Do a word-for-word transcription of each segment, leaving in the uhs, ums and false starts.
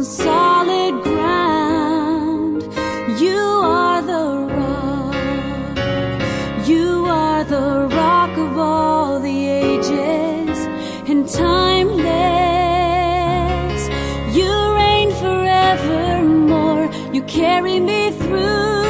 on solid ground. You are the rock. You are the rock of all the ages and timeless. You reign forevermore. You carry me through.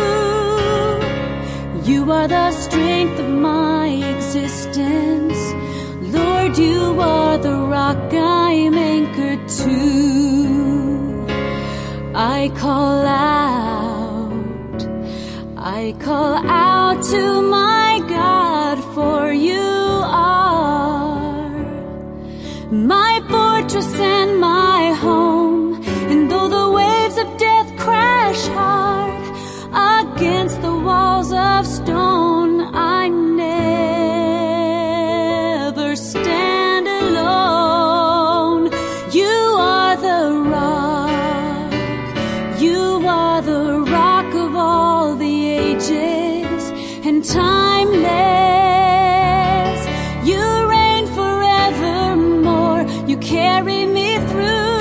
You are the strength of my existence. Lord, you are the rock I'm anchored to. I call out, I call out to my God, for you are my fortress and my home. And though the waves of death crash hard against the walls of stone, I never stand alone. You are the rock. You are the rock of all the ages and timeless. You reign forevermore. You carry me through.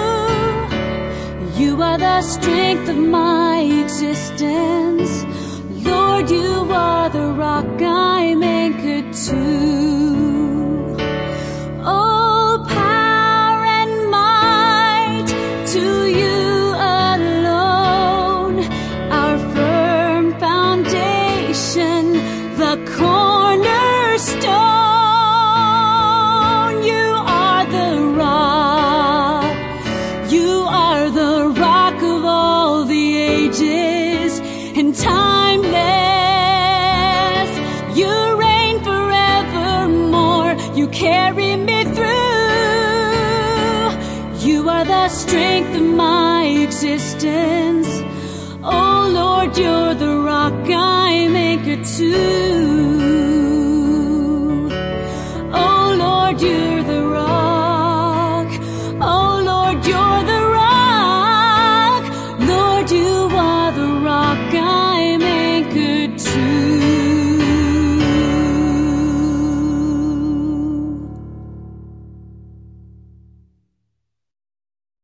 You are the strength of my existence. Lord, you are the rock I'm anchored to. Oh, power and might to you alone, our firm foundation, the cornerstone. You are the rock. You are the rock of all the ages and timeless. You reign forevermore. You carry me through. You are the strength of my existence. Oh Lord, you're the rock I'm anchored to. Oh Lord, you're the rock.